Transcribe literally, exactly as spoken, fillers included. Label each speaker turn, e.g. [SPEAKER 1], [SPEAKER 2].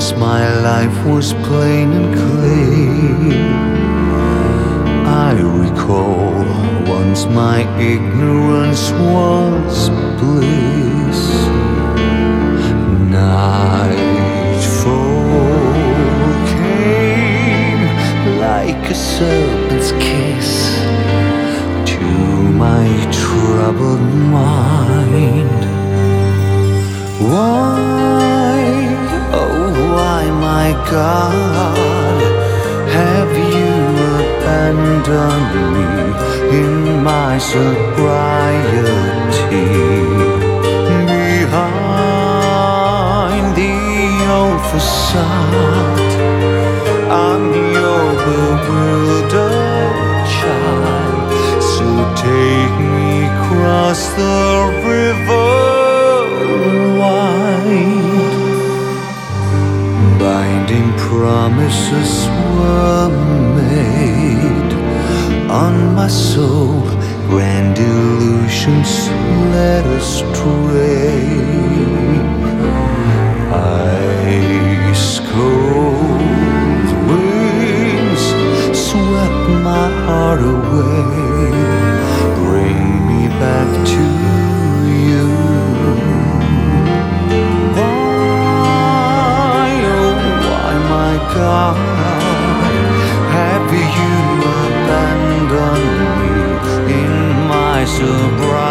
[SPEAKER 1] Once my life was plain and clear. I recall once my ignorance was bliss. Nightfall came like a serpent's kiss to my troubled mind. Why, oh why, my God, have you abandoned me in my sobriety? Behind the old facade, I'm your bewildered child. So take me across the river wide. Binding promises were made on my soul, grand illusions led astray. Ice cold winds swept my heart away. Bring me back to you. Why, oh why, my God, have you abandoned me in my sobriety?